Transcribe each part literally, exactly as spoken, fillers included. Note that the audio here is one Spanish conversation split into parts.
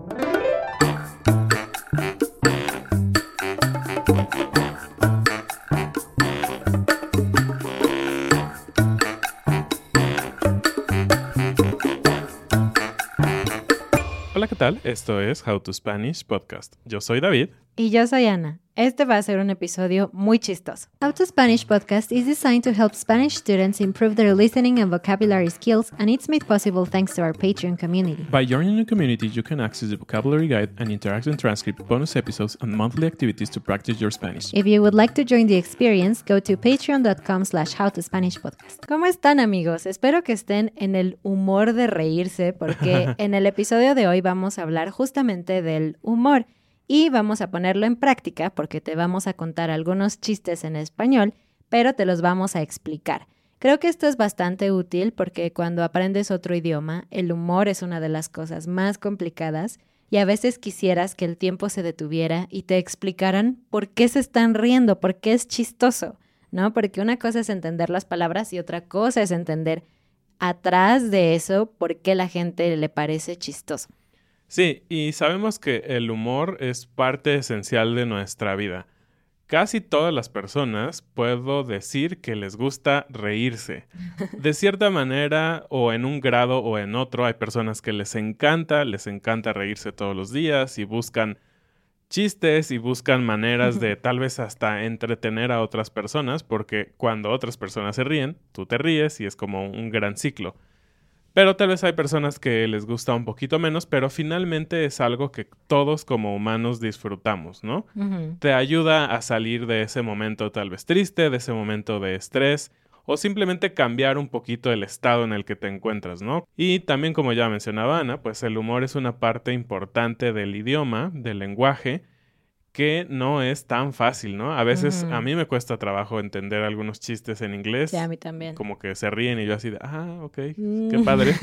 Hola, ¿qué tal? Esto es How to Spanish Podcast. Yo soy David. Y yo soy Ana. Este va a ser un episodio muy chistoso. How to Spanish Podcast is designed to help Spanish students improve their listening and vocabulary skills, and it's made possible thanks to our Patreon community. By joining the community, you can access the vocabulary guide and interactive transcript, bonus episodes, and monthly activities to practice your Spanish. If you would like to join the experience, go to patreon.com slash howtospanishpodcast. ¿Cómo están, amigos? Espero que estén en el humor de reírse, porque en el episodio de hoy vamos a hablar justamente del humor. Y vamos a ponerlo en práctica porque te vamos a contar algunos chistes en español, pero te los vamos a explicar. Creo que esto es bastante útil porque cuando aprendes otro idioma, el humor es una de las cosas más complicadas y a veces quisieras que el tiempo se detuviera y te explicaran por qué se están riendo, por qué es chistoso, ¿no? Porque una cosa es entender las palabras y otra cosa es entender atrás de eso por qué la gente le parece chistoso. Sí, y sabemos que el humor es parte esencial de nuestra vida. Casi todas las personas puedo decir que les gusta reírse. De cierta manera, o en un grado o en otro, hay personas que les encanta, les encanta reírse todos los días y buscan chistes y buscan maneras de tal vez hasta entretener a otras personas, porque cuando otras personas se ríen, tú te ríes y es como un gran ciclo. Pero tal vez hay personas que les gusta un poquito menos, pero finalmente es algo que todos como humanos disfrutamos, ¿no? Uh-huh. Te ayuda a salir de ese momento tal vez triste, de ese momento de estrés, o simplemente cambiar un poquito el estado en el que te encuentras, ¿no? Y también, como ya mencionaba Ana, pues el humor es una parte importante del idioma, del lenguaje, que no es tan fácil, ¿no? A veces uh-huh. a mí me cuesta trabajo entender algunos chistes en inglés. Sí, a mí también. Como que se ríen y yo así de, ah, ok, mm. qué padre.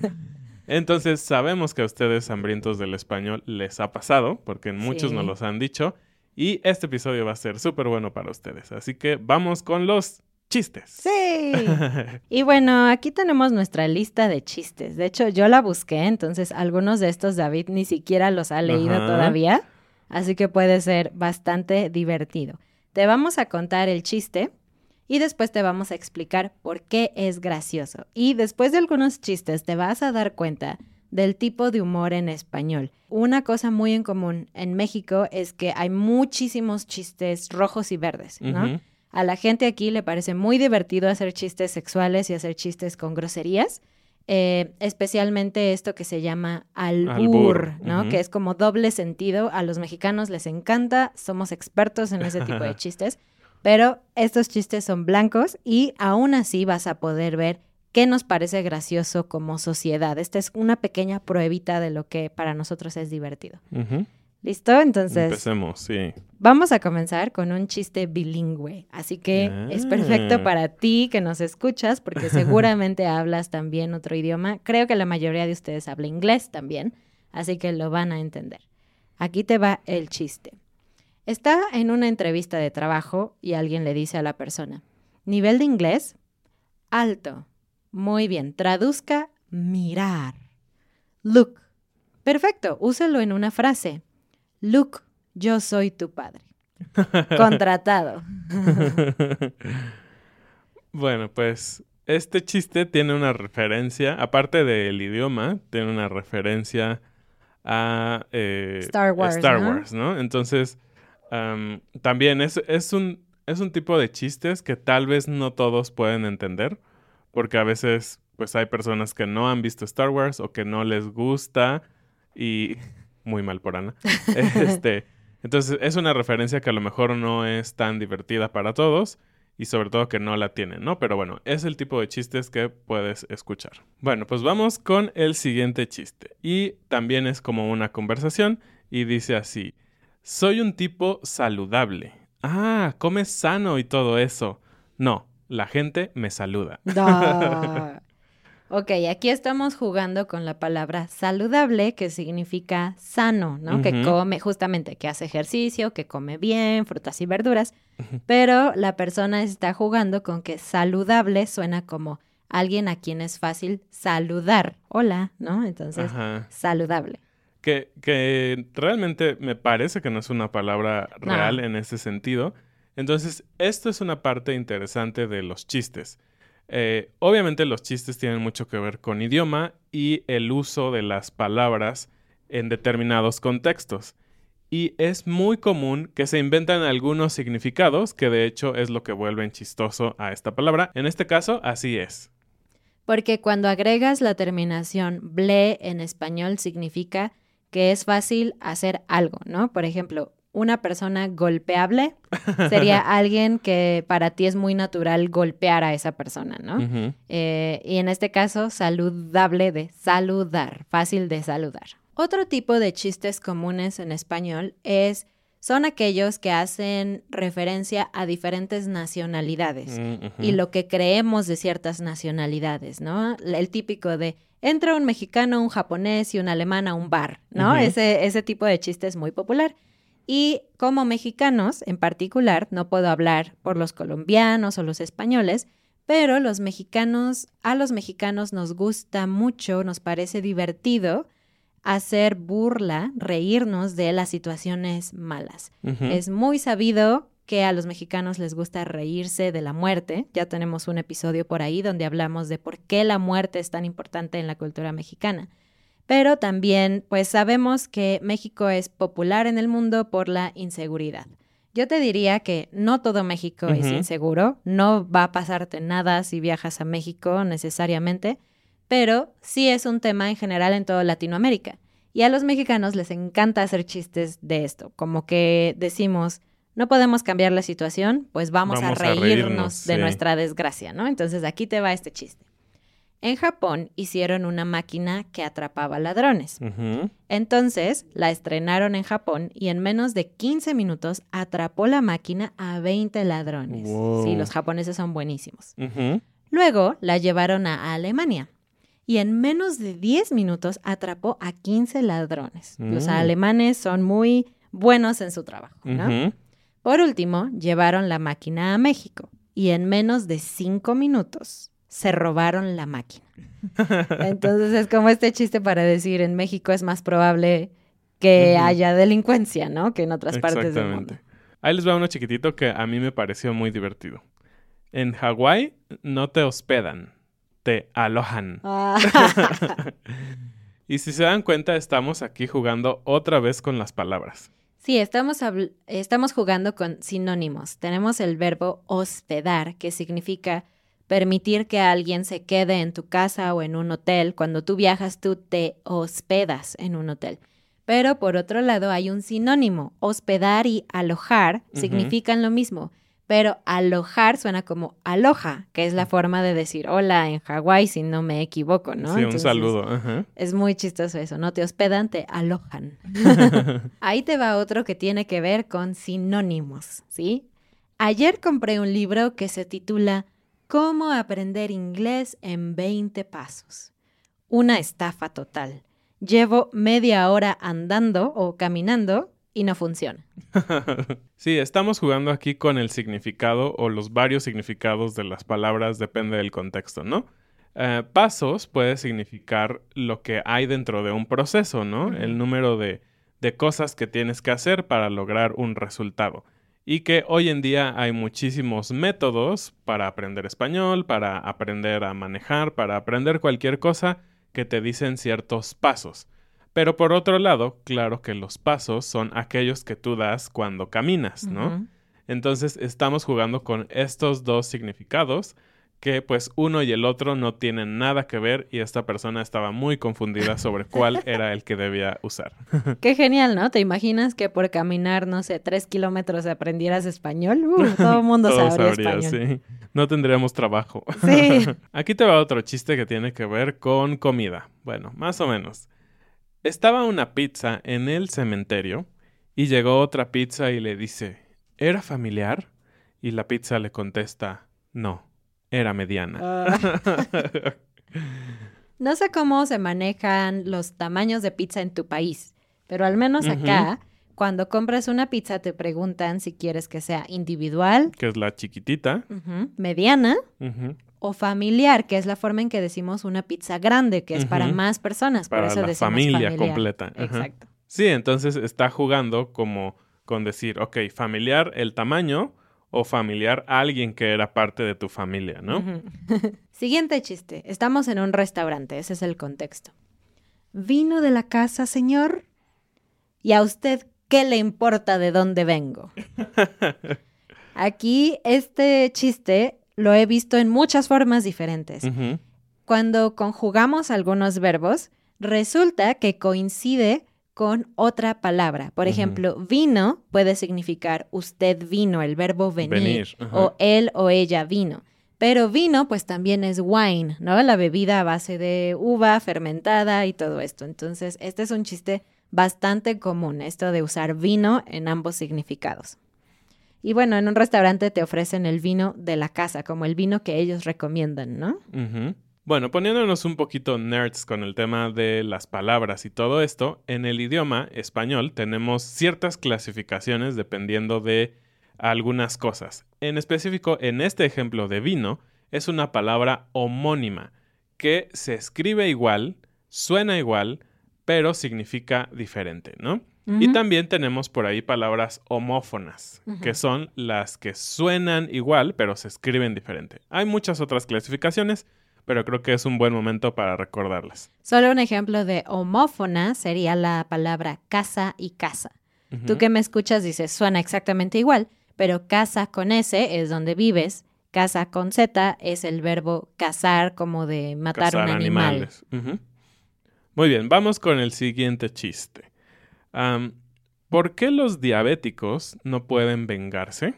Entonces, sabemos que a ustedes, hambrientos del español, les ha pasado, porque muchos sí. nos los han dicho, y este episodio va a ser súper bueno para ustedes. Así que vamos con los chistes. ¡Sí! Y bueno, aquí tenemos nuestra lista de chistes. De hecho, yo la busqué, entonces algunos de estos David ni siquiera los ha leído uh-huh. todavía. Así que puede ser bastante divertido. Te vamos a contar el chiste y después te vamos a explicar por qué es gracioso. Y después de algunos chistes te vas a dar cuenta del tipo de humor en español. Una cosa muy en común en México es que hay muchísimos chistes rojos y verdes, ¿no? Uh-huh. A la gente aquí le parece muy divertido hacer chistes sexuales y hacer chistes con groserías. Eh, especialmente esto que se llama albur, albur. ¿no? Uh-huh. Que es como doble sentido. A los mexicanos les encanta, somos expertos en ese tipo de chistes, pero estos chistes son blancos y aún así vas a poder ver qué nos parece gracioso como sociedad. Esta es una pequeña pruebita de lo que para nosotros es divertido. Uh-huh. ¿Listo? Entonces, empecemos, sí. Vamos a comenzar con un chiste bilingüe. Así que ah. es perfecto para ti que nos escuchas, porque seguramente hablas también otro idioma. Creo que la mayoría de ustedes habla inglés también, así que lo van a entender. Aquí te va el chiste. Está en una entrevista de trabajo y alguien le dice a la persona, ¿nivel de inglés? Alto. Muy bien. Traduzca mirar. Look. Perfecto. Úselo en una frase. Luke, yo soy tu padre. Contratado. Bueno, pues este chiste tiene una referencia, aparte del idioma, tiene una referencia a eh, Star Wars, Star ¿no? Wars, ¿no? Entonces, um, también es, es, un, es un tipo de chistes que tal vez no todos pueden entender, porque a veces pues hay personas que no han visto Star Wars o que no les gusta y... Muy mal por Ana. este, entonces, es una referencia que a lo mejor no es tan divertida para todos y sobre todo que no la tienen, ¿no? Pero bueno, es el tipo de chistes que puedes escuchar. Bueno, pues vamos con el siguiente chiste. Y también es como una conversación y dice así. Soy un tipo saludable. Ah, comes sano y todo eso. No, la gente me saluda. Da. Ok, aquí estamos jugando con la palabra saludable, que significa sano, ¿no? Uh-huh. Que come, justamente, que hace ejercicio, que come bien, frutas y verduras. Uh-huh. Pero la persona está jugando con que saludable suena como alguien a quien es fácil saludar. Hola, ¿no? Entonces, uh-huh. saludable. Que, que realmente me parece que no es una palabra real no. en ese sentido. Entonces, esto es una parte interesante de los chistes. Eh, obviamente los chistes tienen mucho que ver con idioma y el uso de las palabras en determinados contextos. Y es muy común que se inventan algunos significados, que de hecho es lo que vuelven chistoso a esta palabra. En este caso, así es. Porque cuando agregas la terminación ble en español significa que es fácil hacer algo, ¿no? Por ejemplo, una persona golpeable sería alguien que para ti es muy natural golpear a esa persona, ¿no? Uh-huh. Eh, y en este caso, saludable de saludar, fácil de saludar. Otro tipo de chistes comunes en español es, son aquellos que hacen referencia a diferentes nacionalidades uh-huh. y lo que creemos de ciertas nacionalidades, ¿no? El típico de entra un mexicano, un japonés y un alemán a un bar, ¿no? Uh-huh. Ese, ese tipo de chiste es muy popular. Y como mexicanos, en particular, no puedo hablar por los colombianos o los españoles, pero los mexicanos, a los mexicanos nos gusta mucho, nos parece divertido hacer burla, reírnos de las situaciones malas. Uh-huh. Es muy sabido que a los mexicanos les gusta reírse de la muerte. Ya tenemos un episodio por ahí donde hablamos de por qué la muerte es tan importante en la cultura mexicana. Pero también, pues sabemos que México es popular en el mundo por la inseguridad. Yo te diría que no todo México uh-huh. es inseguro, no va a pasarte nada si viajas a México necesariamente, pero sí es un tema en general en toda Latinoamérica. Y a los mexicanos les encanta hacer chistes de esto, como que decimos, no podemos cambiar la situación, pues vamos, vamos a reírnos, a reírnos de sí. nuestra desgracia, ¿no? Entonces aquí te va este chiste. En Japón hicieron una máquina que atrapaba ladrones. Uh-huh. Entonces la estrenaron en Japón y en menos de quince minutos atrapó la máquina a veinte ladrones. Wow. Sí, los japoneses son buenísimos. Uh-huh. Luego la llevaron a Alemania y en menos de diez minutos atrapó a quince ladrones. Uh-huh. Los alemanes son muy buenos en su trabajo, ¿no? Uh-huh. Por último, llevaron la máquina a México y en menos de cinco minutos se robaron la máquina. Entonces es como este chiste para decir, en México es más probable que uh-huh. haya delincuencia, ¿no? Que en otras partes del mundo. Ahí les va uno chiquitito que a mí me pareció muy divertido. En Hawái no te hospedan, te alojan. Ah. Y si se dan cuenta, estamos aquí jugando otra vez con las palabras. Sí, estamos, habl- estamos jugando con sinónimos. Tenemos el verbo hospedar, que significa permitir que alguien se quede en tu casa o en un hotel. Cuando tú viajas, tú te hospedas en un hotel. Pero por otro lado hay un sinónimo. Hospedar y alojar uh-huh. significan lo mismo. Pero alojar suena como aloha, que es la forma de decir hola en Hawái, si no me equivoco, ¿no? Sí, Entonces, un saludo. Uh-huh. Es muy chistoso eso. No te hospedan, te alojan. Ahí te va otro que tiene que ver con sinónimos, ¿sí? Ayer compré un libro que se titula ¿Cómo aprender inglés en veinte pasos? Una estafa total. Llevo media hora andando o caminando y no funciona. Sí, estamos jugando aquí con el significado o los varios significados de las palabras, depende del contexto, ¿no? Uh, pasos puede significar lo que hay dentro de un proceso, ¿no? Uh-huh. El número de, de cosas que tienes que hacer para lograr un resultado. Y que hoy en día hay muchísimos métodos para aprender español, para aprender a manejar, para aprender cualquier cosa que te dicen ciertos pasos. Pero por otro lado, claro que los pasos son aquellos que tú das cuando caminas, ¿no? Uh-huh. Entonces estamos jugando con estos dos significados que pues uno y el otro no tienen nada que ver y esta persona estaba muy confundida sobre cuál era el que debía usar. Qué genial, ¿no? ¿Te imaginas que por caminar, no sé, tres kilómetros aprendieras español? Uh, todo el mundo todo sabría sabría, español. Sí. No tendríamos trabajo. Sí. Aquí te va otro chiste que tiene que ver con comida. Bueno, más o menos. Estaba una pizza en el cementerio y llegó otra pizza y le dice, ¿era familiar? Y la pizza le contesta, no. Era mediana. Uh, no sé cómo se manejan los tamaños de pizza en tu país, pero al menos uh-huh. acá, cuando compras una pizza te preguntan si quieres que sea individual. Que es la chiquitita. Uh-huh. Mediana. Uh-huh. O familiar, que es la forma en que decimos una pizza grande, que es uh-huh. para más personas. Para por eso la decimos familia familiar. completa. Uh-huh. Exacto. Sí, entonces está jugando como con decir, ok, familiar el tamaño o familiar alguien que era parte de tu familia, ¿no? Uh-huh. Siguiente chiste. Estamos en un restaurante, ese es el contexto. ¿Vino de la casa, señor? ¿Y a usted qué le importa de dónde vengo? Aquí este chiste lo he visto en muchas formas diferentes. Uh-huh. Cuando conjugamos algunos verbos, resulta que coincide con otra palabra. Por uh-huh. ejemplo, vino puede significar usted vino, el verbo venir, venir. Uh-huh. o él o ella vino. Pero vino pues también es wine, ¿no? La bebida a base de uva fermentada y todo esto. Entonces, este es un chiste bastante común, esto de usar vino en ambos significados. Y bueno, en un restaurante te ofrecen el vino de la casa, como el vino que ellos recomiendan, ¿no? Uh-huh. Bueno, poniéndonos un poquito nerds con el tema de las palabras y todo esto, en el idioma español tenemos ciertas clasificaciones dependiendo de algunas cosas. En específico, en este ejemplo de vino, es una palabra homónima que se escribe igual, suena igual, pero significa diferente, ¿no? Uh-huh. Y también tenemos por ahí palabras homófonas, uh-huh. que son las que suenan igual, pero se escriben diferente. Hay muchas otras clasificaciones, pero creo que es un buen momento para recordarlas. Solo un ejemplo de homófona sería la palabra casa y casa. Uh-huh. Tú que me escuchas dices, suena exactamente igual, pero casa con S es donde vives, casa con Z es el verbo cazar, como de matar Cazar un animal. Animales. Uh-huh. Muy bien, vamos con el siguiente chiste. Um, ¿Por qué los diabéticos no pueden vengarse?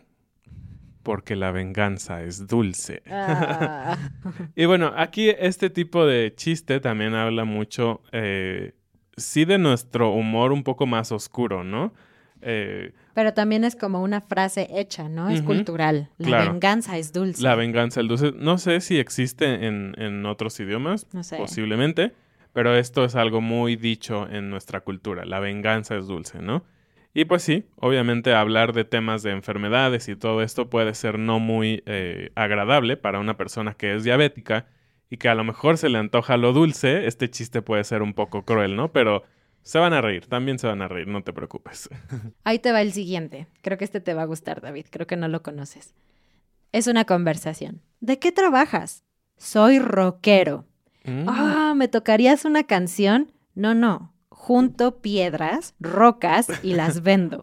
Porque la venganza es dulce. Ah. Y bueno, aquí este tipo de chiste también habla mucho, eh, sí, de nuestro humor un poco más oscuro, ¿no? Eh, Pero también es como una frase hecha, ¿no? Es uh-huh. cultural. La claro. venganza es dulce. La venganza es dulce. No sé si existe en, en otros idiomas, no sé. Posiblemente, pero esto es algo muy dicho en nuestra cultura. La venganza es dulce, ¿no? Y pues sí, obviamente hablar de temas de enfermedades y todo esto puede ser no muy eh, agradable para una persona que es diabética y que a lo mejor se le antoja lo dulce. Este chiste puede ser un poco cruel, ¿no? Pero se van a reír, también se van a reír, no te preocupes. Ahí te va el siguiente. Creo que este te va a gustar, David. Creo que no lo conoces. Es una conversación. ¿De qué trabajas? Soy rockero. Mm. Ah, ¿me tocarías una canción? No, no. Junto piedras, rocas y las vendo.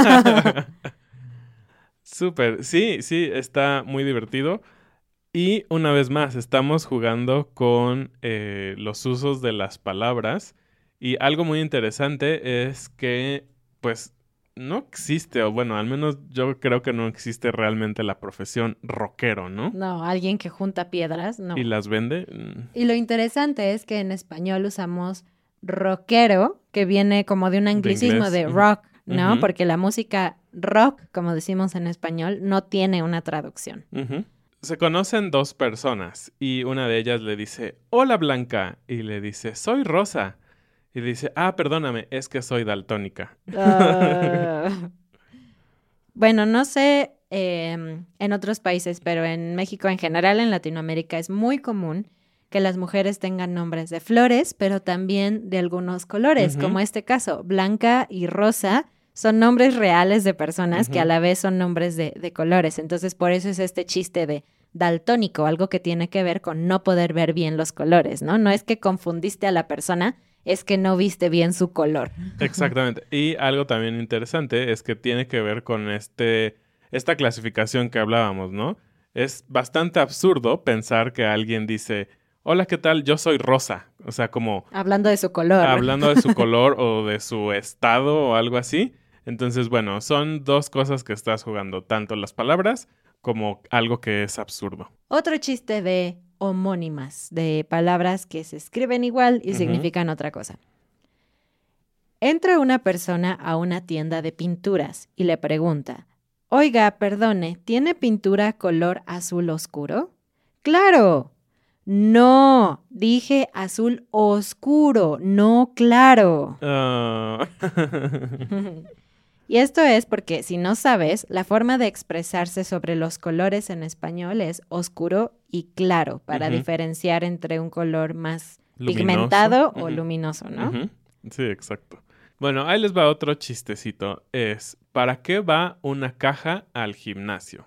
Súper. Sí, sí, está muy divertido. Y una vez más, estamos jugando con eh, los usos de las palabras. Y algo muy interesante es que, pues, no existe, o bueno, al menos yo creo que no existe realmente la profesión rockero, ¿no? No, alguien que junta piedras, no. ¿Y las vende? Y lo interesante es que en español usamos rockero, que viene como de un anglicismo de, de rock, ¿no? Uh-huh. Porque la música rock, como decimos en español, no tiene una traducción. Uh-huh. Se conocen dos personas y una de ellas le dice, hola Blanca, y le dice, soy Rosa. Y dice, ah, perdóname, es que soy daltónica. Uh, bueno, no sé eh, en otros países, pero en México en general, en Latinoamérica, es muy común que las mujeres tengan nombres de flores, pero también de algunos colores, uh-huh. como este caso. Blanca y Rosa son nombres reales de personas uh-huh. que a la vez son nombres de, de colores. Entonces, por eso es este chiste de daltónico, algo que tiene que ver con no poder ver bien los colores, ¿no? No es que confundiste a la persona, es que no viste bien su color. Exactamente. Y algo también interesante es que tiene que ver con este, esta clasificación que hablábamos, ¿no? Es bastante absurdo pensar que alguien dice, hola, ¿qué tal? Yo soy Rosa. O sea, como... Hablando de su color. Hablando de su color o de su estado o algo así. Entonces, bueno, son dos cosas que estás jugando. Tanto las palabras como algo que es absurdo. Otro chiste de homónimas, de palabras que se escriben igual y uh-huh. significan otra cosa. Entra una persona a una tienda de pinturas y le pregunta, oiga, perdone, ¿tiene pintura color azul oscuro? ¡Claro! No, dije azul oscuro, no claro. Oh. Y esto es porque, si no sabes, la forma de expresarse sobre los colores en español es oscuro y claro, para Ujú. diferenciar entre un color más Luminoso. pigmentado o Ujú. luminoso, ¿no? Ujú. Sí, exacto. Bueno, ahí les va otro chistecito. Es, ¿para qué va una caja al gimnasio?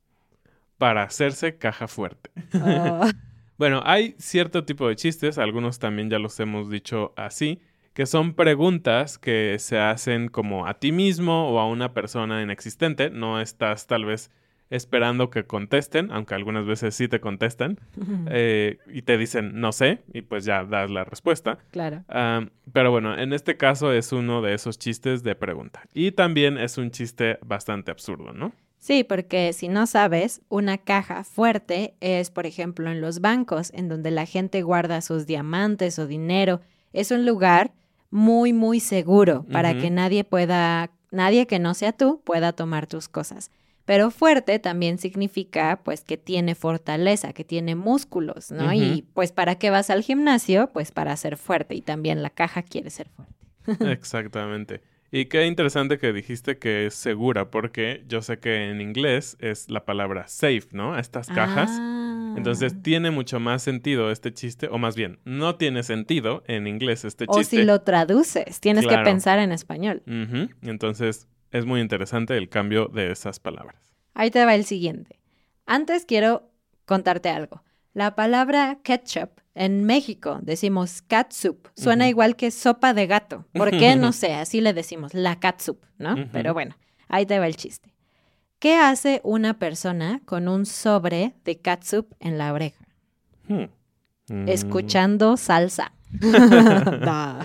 Para hacerse caja fuerte. Oh, Bueno, hay cierto tipo de chistes, algunos también ya los hemos dicho así, que son preguntas que se hacen como a ti mismo o a una persona inexistente. No estás tal vez esperando que contesten, aunque algunas veces sí te contestan, eh, y te dicen no sé, y pues ya das la respuesta. claro. Um, pero bueno, en este caso es uno de esos chistes de pregunta. Y también es un chiste bastante absurdo, ¿no? Sí, porque si no sabes, una caja fuerte es, por ejemplo, en los bancos, en donde la gente guarda sus diamantes o dinero. Es un lugar muy, muy seguro para Ujú. que nadie pueda, nadie que no sea tú, pueda tomar tus cosas. Pero fuerte también significa, pues, que tiene fortaleza, que tiene músculos, ¿no? Ujú. Y, pues, ¿para qué vas al gimnasio? Pues, para ser fuerte. Y también la caja quiere ser fuerte. Exactamente. Y qué interesante que dijiste que es segura, porque yo sé que en inglés es la palabra safe, ¿no? A estas cajas. Ah. Entonces tiene mucho más sentido este chiste, o más bien, no tiene sentido en inglés este O chiste. si lo traduces, tienes que Claro. pensar en español. Ujú. Entonces es muy interesante el cambio de esas palabras. Ahí te va el siguiente. Antes quiero contarte algo. La palabra ketchup en México decimos catsup. Suena Ujú. igual que sopa de gato. ¿Por qué? No sé, así le decimos, la catsup, ¿no? Ujú. Pero bueno, ahí te va el chiste. ¿Qué hace una persona con un sobre de catsup en la oreja? Hmm. Mm. Escuchando salsa. Da.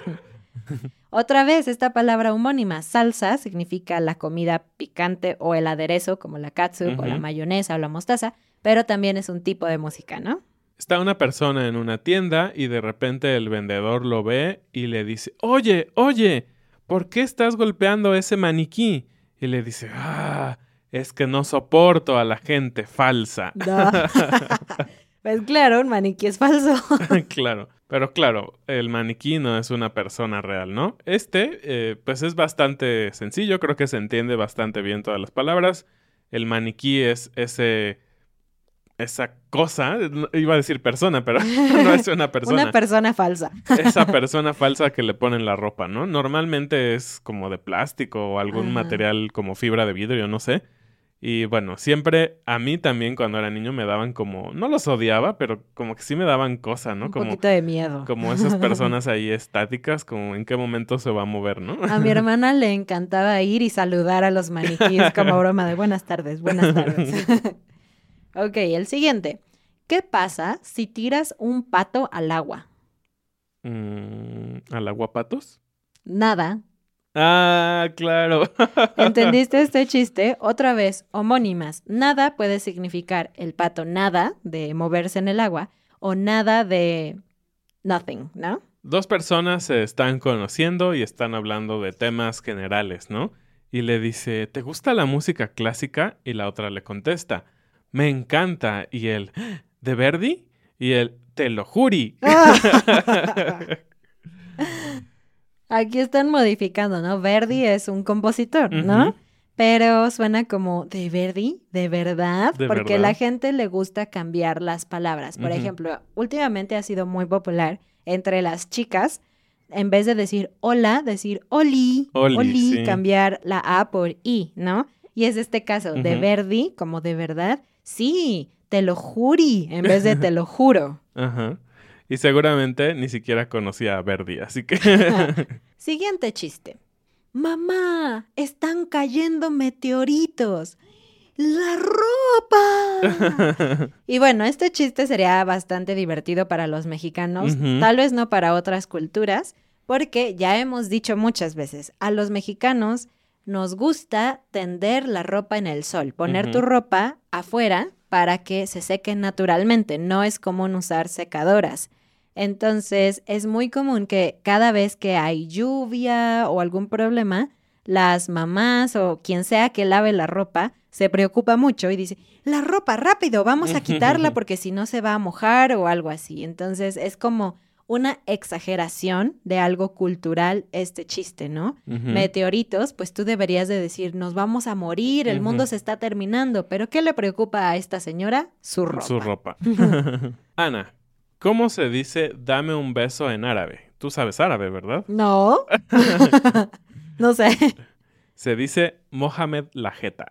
Otra vez, esta palabra homónima, salsa, significa la comida picante o el aderezo, como la catsup o la Ujú. mayonesa o la mostaza, pero también es un tipo de música, ¿no? Está una persona en una tienda y de repente el vendedor lo ve y le dice, oye, oye, ¿por qué estás golpeando ese maniquí? Y le dice, ah, es que no soporto a la gente falsa. Da. Pues claro, un maniquí es falso. Claro, pero claro, el maniquí no es una persona real, ¿no? Este, eh, pues es bastante sencillo, creo que se entiende bastante bien todas las palabras. El maniquí es ese, esa cosa, no- iba a decir persona, pero no es una persona. Una persona falsa. Esa persona falsa que le ponen la ropa, ¿no? Normalmente es como de plástico o algún Ajá. material como fibra de vidrio, no sé. Y bueno, siempre a mí también cuando era niño me daban como, no los odiaba, pero como que sí me daban cosa, ¿no? Un Como, poquito de miedo. como esas personas ahí estáticas, como en qué momento se va a mover, ¿no? A mi hermana le encantaba ir y saludar a los maniquíes como broma de buenas tardes, buenas tardes. Ok, el siguiente. ¿Qué pasa si tiras un pato al agua? Mm, ¿al aguapatos? Nada. Ah, claro. ¿Entendiste este chiste? Otra vez, homónimas. Nada puede significar el pato nada de moverse en el agua o nada de nothing, ¿no? Dos personas se están conociendo y están hablando de temas generales, ¿no? Y le dice, ¿te gusta la música clásica? Y la otra le contesta, me encanta. Y él, ¿de Verdi? Y él, te lo juri. Aquí están modificando, ¿no? Verdi es un compositor, ¿no? Ujú. Pero suena como de Verdi, ¿de verdad? ¿De Porque verdad? la gente le gusta cambiar las palabras. Por Ujú. ejemplo, últimamente ha sido muy popular entre las chicas, en vez de decir hola, decir oli, Oli, oli, sí. cambiar la A por I, ¿no? Y es este caso, de Ujú. Verdi, como de verdad, sí, te lo juri, en vez de te lo juro. Ajá. Y seguramente ni siquiera conocía a Verdi, así que... Siguiente chiste. Mamá, están cayendo meteoritos. ¡La ropa! Y bueno, este chiste sería bastante divertido para los mexicanos, Ujú. tal vez no para otras culturas, porque ya hemos dicho muchas veces, a los mexicanos nos gusta tender la ropa en el sol, poner Ujú. tu ropa afuera para que se seque naturalmente, no es común usar secadoras. Entonces, es muy común que cada vez que hay lluvia o algún problema, las mamás o quien sea que lave la ropa se preocupa mucho y dice, la ropa, rápido, vamos a quitarla porque si no se va a mojar o algo así. Entonces, es como una exageración de algo cultural este chiste, ¿no? Uh-huh. Meteoritos, pues tú deberías de decir, nos vamos a morir, el uh-huh. mundo se está terminando, pero ¿qué le preocupa a esta señora? Su ropa. Su ropa. Ana, ¿cómo se dice dame un beso en árabe? Tú sabes árabe, ¿verdad? No. No sé. Se dice Mohamed la jeta.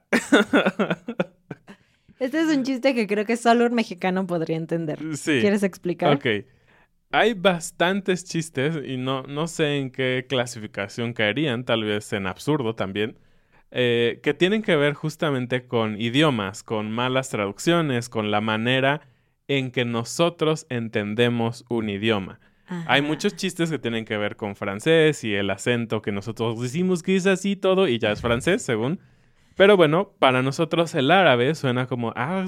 Este es un chiste que creo que solo un mexicano podría entender. Sí. ¿Quieres explicar? Ok. Hay bastantes chistes y no, no sé en qué clasificación caerían, tal vez en absurdo también, eh, que tienen que ver justamente con idiomas, con malas traducciones, con la manera en que nosotros entendemos un idioma. Ajá. Hay muchos chistes que tienen que ver con francés y el acento que nosotros decimos que es así todo y ya es francés, según. Pero bueno, para nosotros el árabe suena como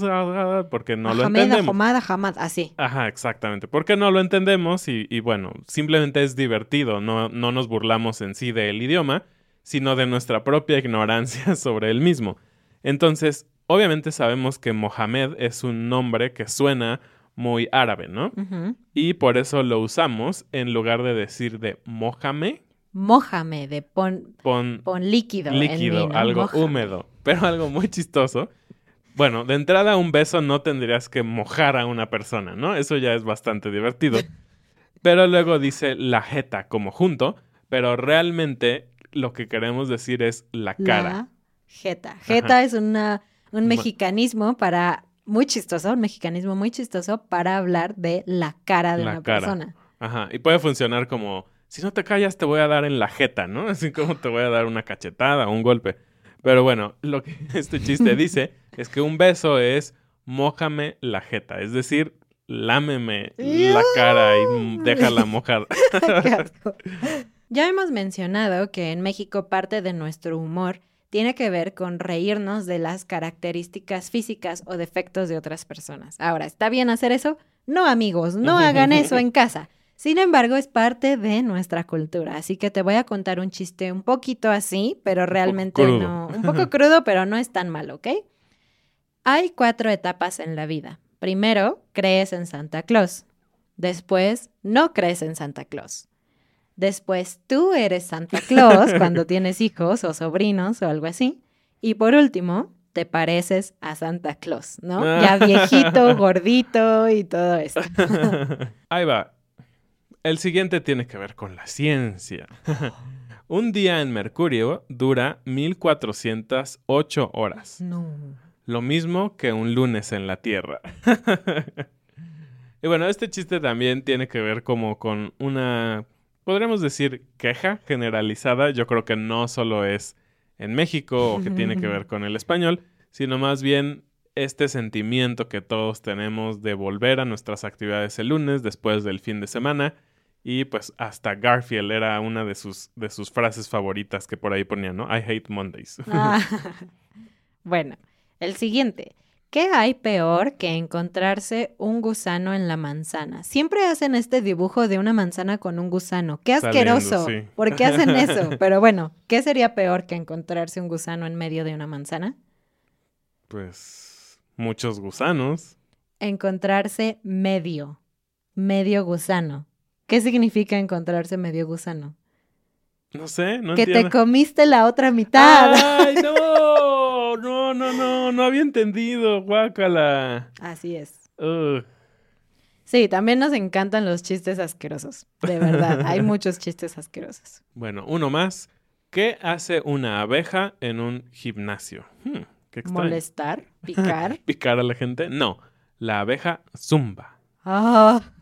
porque no lo entendemos. Ahmed, Ahmed, así. Ajá, exactamente. Porque no lo entendemos y, y bueno, simplemente es divertido. No, no nos burlamos en sí del idioma, sino de nuestra propia ignorancia sobre el mismo. Entonces, obviamente sabemos que Mohamed es un nombre que suena muy árabe, ¿no? Uh-huh. Y por eso lo usamos en lugar de decir de Mohamed. Mójame, de pon, pon, pon líquido. Líquido, en mí, ¿no? algo Mójame. húmedo, pero algo muy chistoso. Bueno, de entrada un beso no tendrías que mojar a una persona, ¿no? Eso ya es bastante divertido. Pero luego dice la jeta como junto, pero realmente lo que queremos decir es la cara. La jeta. Jeta es una, un mexicanismo para, muy chistoso, un mexicanismo muy chistoso para hablar de la cara de la una cara. persona. Ajá, y puede funcionar como... Si no te callas, te voy a dar en la jeta, ¿no? Así como te voy a dar una cachetada o un golpe. Pero bueno, lo que este chiste dice es que un beso es mójame la jeta. Es decir, lámeme la cara y déjala mojada. Qué asco. Ya hemos mencionado que en México parte de nuestro humor tiene que ver con reírnos de las características físicas o defectos de otras personas. Ahora, ¿está bien hacer eso? No, amigos, no hagan eso en casa. Sin embargo, es parte de nuestra cultura, así que te voy a contar un chiste un poquito así, pero realmente un no... Un poco crudo, pero no es tan malo, ¿ok? Hay cuatro etapas en la vida. Primero, crees en Santa Claus. Después, no crees en Santa Claus. Después, tú eres Santa Claus cuando tienes hijos o sobrinos o algo así. Y por último, te pareces a Santa Claus, ¿no? Ya viejito, gordito y todo esto. Ahí va. El siguiente tiene que ver con la ciencia. Un día en Mercurio dura mil cuatrocientas ocho horas. No. Lo mismo que un lunes en la Tierra. Y bueno, este chiste también tiene que ver como con una, podríamos decir, queja generalizada. Yo creo que no solo es en México o que tiene que ver con el español, sino más bien este sentimiento que todos tenemos de volver a nuestras actividades el lunes después del fin de semana. Y pues hasta Garfield era una de sus, de sus frases favoritas que por ahí ponía, ¿no? I hate Mondays. Ah, bueno, el siguiente. ¿Qué hay peor que encontrarse un gusano en la manzana? Siempre hacen este dibujo de una manzana con un gusano. ¡Qué asqueroso! Saliendo, sí. ¿Por qué hacen eso? Pero bueno, ¿qué sería peor que encontrarse un gusano en medio de una manzana? Pues muchos gusanos. Encontrarse medio. Medio gusano. ¿Qué significa encontrarse medio gusano? No sé, no que entiendo. te comiste la otra mitad. ¡Ay, no! No, no, no, no había entendido, guácala. Así es. Uh. Sí, también nos encantan los chistes asquerosos. De verdad, hay muchos chistes asquerosos. Bueno, uno más. ¿Qué hace una abeja en un gimnasio? Hmm, qué extraño. ¿Molestar? ¿Picar? ¿Picar a la gente? No, la abeja zumba. Ah... Oh.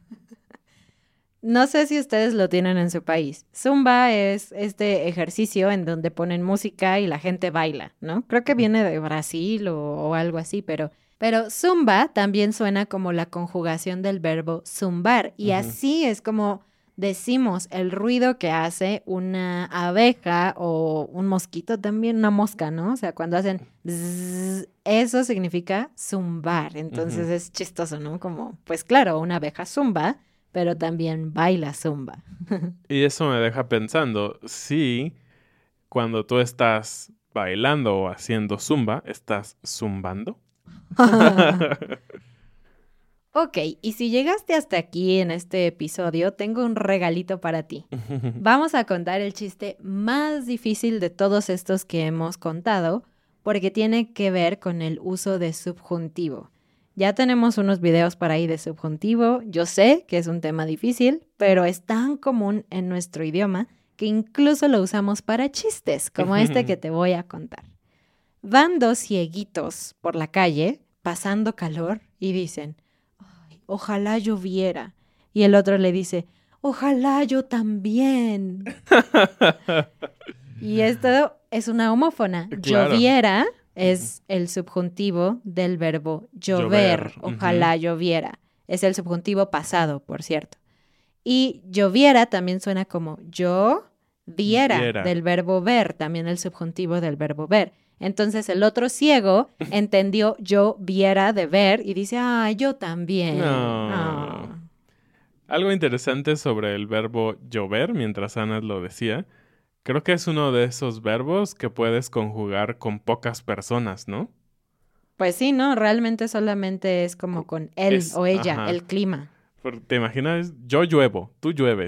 No sé si ustedes lo tienen en su país. Zumba es este ejercicio en donde ponen música y la gente baila, ¿no? Creo que viene de Brasil o, o algo así, pero, pero zumba también suena como la conjugación del verbo zumbar. Y uh-huh. así es como decimos el ruido que hace una abeja o un mosquito también, una mosca, ¿no? O sea, cuando hacen zzz, eso significa zumbar. Entonces uh-huh. es chistoso, ¿no? Como, pues claro, una abeja zumba, pero también baila zumba. Y eso me deja pensando, si cuando tú estás bailando o haciendo zumba, ¿estás zumbando? Ok, y si llegaste hasta aquí en este episodio, tengo un regalito para ti. Vamos a contar el chiste más difícil de todos estos que hemos contado, porque tiene que ver con el uso de subjuntivo. Ya tenemos unos videos por ahí de subjuntivo. Yo sé que es un tema difícil, pero es tan común en nuestro idioma que incluso lo usamos para chistes, como este que te voy a contar. Van dos cieguitos por la calle, pasando calor, y dicen, "Ay, ojalá lloviera". Y el otro le dice, "Ojalá yo también". Y esto es una homófona. Claro. Lloviera es el subjuntivo del verbo llover. Llover, Ojalá ujú. lloviera. Es el subjuntivo pasado, por cierto. Y lloviera también suena como yo viera, Viera. del verbo ver, también el subjuntivo del verbo ver. Entonces el otro ciego entendió yo viera de ver y dice, ah, yo también. No. Ah. Algo interesante sobre el verbo llover, mientras Ana lo decía, creo que es uno de esos verbos que puedes conjugar con pocas personas, ¿no? Pues sí, ¿no? Realmente solamente es como con él Es- o ella, ajá. el clima. Por- ¿Te imaginas? Yo lluevo, tú llueves.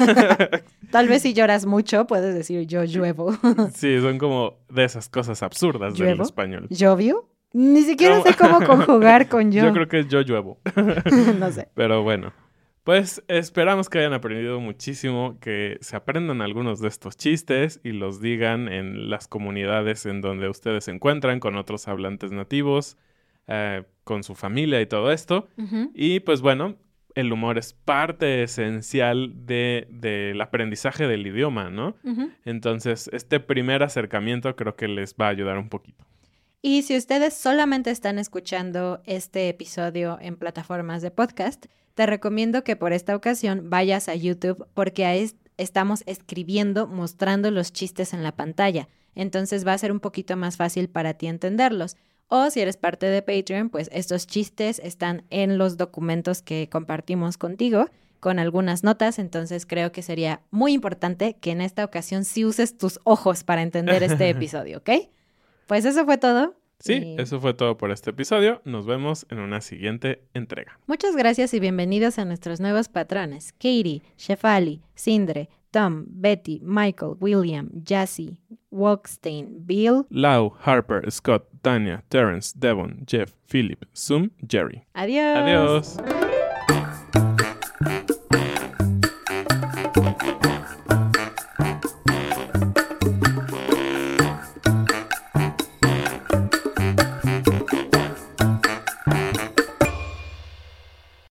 Tal vez si lloras mucho, puedes decir yo lluevo. Sí, son como de esas cosas absurdas del ¿Lluevo? español. ¿Llovio? Ni siquiera ¿Cómo? sé cómo conjugar con yo. Yo creo que es yo lluevo. No sé. Pero bueno, pues esperamos que hayan aprendido muchísimo, que se aprendan algunos de estos chistes y los digan en las comunidades en donde ustedes se encuentran, con otros hablantes nativos, eh, con su familia y todo esto. Ujú. Y pues bueno, el humor es parte esencial de, del aprendizaje del idioma, ¿no? Ujú. Entonces, este primer acercamiento creo que les va a ayudar un poquito. Y si ustedes solamente están escuchando este episodio en plataformas de podcast, te recomiendo que por esta ocasión vayas a YouTube porque ahí es- estamos escribiendo, mostrando los chistes en la pantalla. Entonces va a ser un poquito más fácil para ti entenderlos. O si eres parte de Patreon, pues estos chistes están en los documentos que compartimos contigo con algunas notas. Entonces creo que sería muy importante que en esta ocasión sí uses tus ojos para entender este episodio, ¿ok? Pues eso fue todo. Sí, Y eso fue todo por este episodio. Nos vemos en una siguiente entrega. muchas gracias y bienvenidos a nuestros nuevos patrones. Katie, Shefali, Sindre, Tom, Betty, Michael, William, Jassy, Walkstein, Bill. Lau, Harper, Scott, Tanya, Terrence, Devon, Jeff, Philip, Zoom, Jerry. Adiós. Adiós.